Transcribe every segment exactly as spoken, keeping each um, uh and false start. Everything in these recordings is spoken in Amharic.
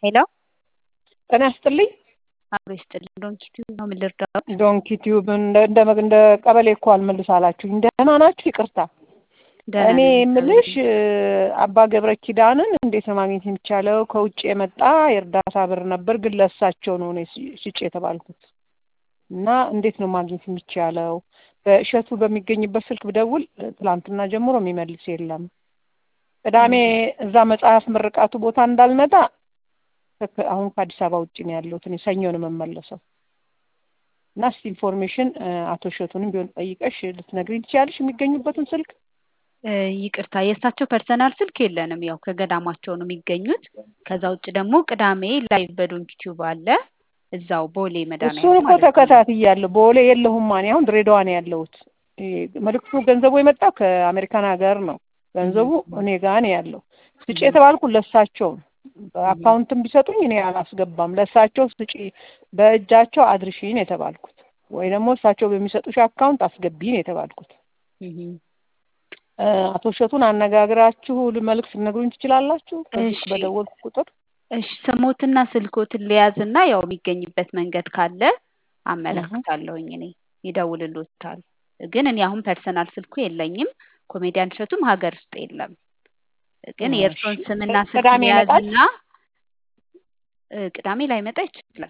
ሄሎ ጤና ይስጥልኝ። አብሮ ይስጥልኝ። ዶንኪ ቲዩብ ነው የምልርዳው። ዶንኪ ቲዩብ እንደ እንደ እንደ ቀበሌ እኮ አልመልሳላችሁኝ። ደህና ናችሁ? ይቅርታ። እኔ የምልሽ አባ ገብረ ኪዳንን እንዴት ነው ማግኘት የሚቻለው? ከውጭ የመጣ የእርዳታ ብር ነበር፣ ግን ለሳቸው ነው እኔ ስጭ የተባልኩት እና እንዴት ነው ማግኘት የሚቻለው? በእሸቱ በሚገኝበት ስልክ ብደውል ትላንትና ጀምሮ የሚመልስ የለም። ቅዳሜ እዛ መጽሐፍ ምርቃቱ ቦታ እንዳልመጣ አሁን ከአዲስ አበባ ውጭ ነው ያለሁት። እኔ ሰኞ ነው የምመለሰው እና እስቲ ኢንፎርሜሽን አቶ እሸቱንም ቢሆን ጠይቀሽ ልትነግሪኝ ትችያለሽ የሚገኙበትን ስልክ? ይቅርታ የእሳቸው ፐርሰናል ስልክ የለንም። ያው ከገዳማቸው ነው የሚገኙት። ከዛ ውጭ ደግሞ ቅዳሜ ላይቭ በዶንኪ ቲዩብ አለ እዛው ቦሌ መድኃኒዓለም። እሱን እኮ ተከታትያለሁ። ቦሌ የለሁም ማን አሁን ድሬዳዋ ነው ያለሁት። መልዕክቱ ገንዘቡ የመጣው ከአሜሪካን ሀገር ነው። ገንዘቡ እኔ ጋር ነው ያለው። ስጪ የተባልኩ ለሳቸው አካውንትም ቢሰጡኝ እኔ አላስገባም። ለሳቸው ስጪ በእጃቸው አድርሺኝ የተባልኩት ወይ ደግሞ እሳቸው በሚሰጡሽ አካውንት አስገቢኝ የተባልኩት። አቶ እሸቱን አነጋግራችሁ መልዕክት ልነግሩኝ ትችላላችሁ? እሺ በደወልኩ ቁጥር እሺ ስሞትና ስልኮትን ሊያዝና ያው የሚገኝበት መንገድ ካለ አመለክታለሁኝ። እኔ ይደውልልዎታል። ግን እኔ አሁን ፐርሰናል ስልኩ የለኝም። ኮሜዲያን እሸቱም ሀገር ውስጥ የለም። ግን የእርሶን ስምና ስልክ ሊያዝና ቅዳሜ ላይ መጣ ይችላል።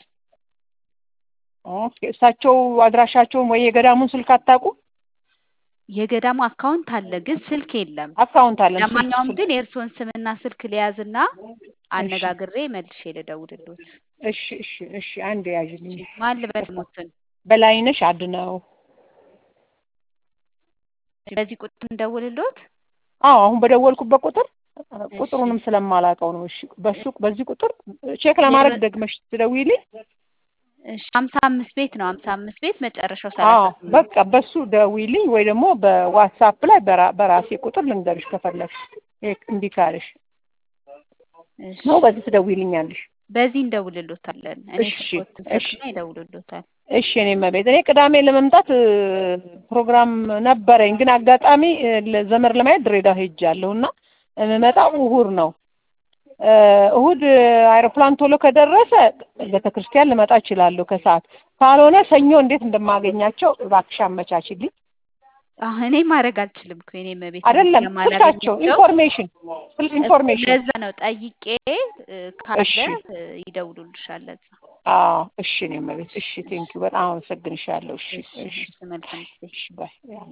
ኦኬ እሳቸው አድራሻቸውን ወይ የገዳሙን ስልክ አታውቁ? የገዳሙ አካውንት አለ ግን ስልክ የለም። አካውንት አለ። ለማንኛውም ግን የእርሶን ስምና ስልክ ሊያዝና አነጋግሬ መልሼ ልደውልልዎት። እሺ እሺ እሺ አንዴ ያዥልኝ። ማን ልበልዎትን? በላይነሽ አድነው። በዚህ ቁጥር እንደውልልዎት? አዎ አሁን በደወልኩበት ቁጥር ቁጥሩንም ስለማላውቀው ነው። እሺ በሱ በዚህ ቁጥር ቼክ ለማድረግ ደግመሽ ትደውይልኝ። እሺ ሀምሳ አምስት ቤት ነው። ሀምሳ አምስት ቤት መጨረሻው ሰላሳ አዎ በቃ በሱ ደውይልኝ ወይ ደግሞ በዋትስአፕ ላይ በራሴ ቁጥር ልንገርሽ ከፈለግሽ እንዲህ ካለሽ እሺ ነው በዚህ ትደውይልኛለሽ። በዚህ እንደውልልዎታለን። እኔ እሺ እሺ ይደውልልዎታል። እሺ እኔ መቤት እኔ ቅዳሜ ለመምጣት ፕሮግራም ነበረኝ፣ ግን አጋጣሚ ዘመር ለማየት ድሬዳዋ ሄጃለሁና የምመጣው እሑድ ነው። እሑድ አይሮፕላን ቶሎ ከደረሰ ቤተክርስቲያን ልመጣ እችላለሁ ከሰዓት። ካልሆነ ሰኞ እንዴት እንደማገኛቸው እባክሽ አመቻችልኝ። አሁን እኔ ማድረግ አልችልም እኮ እኔ መቤት አይደለም ስልካቸው ኢንፎርሜሽን ስልክ ኢንፎርሜሽን ለዛ ነው ጠይቄ ካለ ይደውሉልሻል። ለዛ አዎ እሺ እኔ መቤት እሺ ቴንኪው በጣም አመሰግንሻለሁ። እሺ እሺ መልካም ጊዜ። እሺ ባይ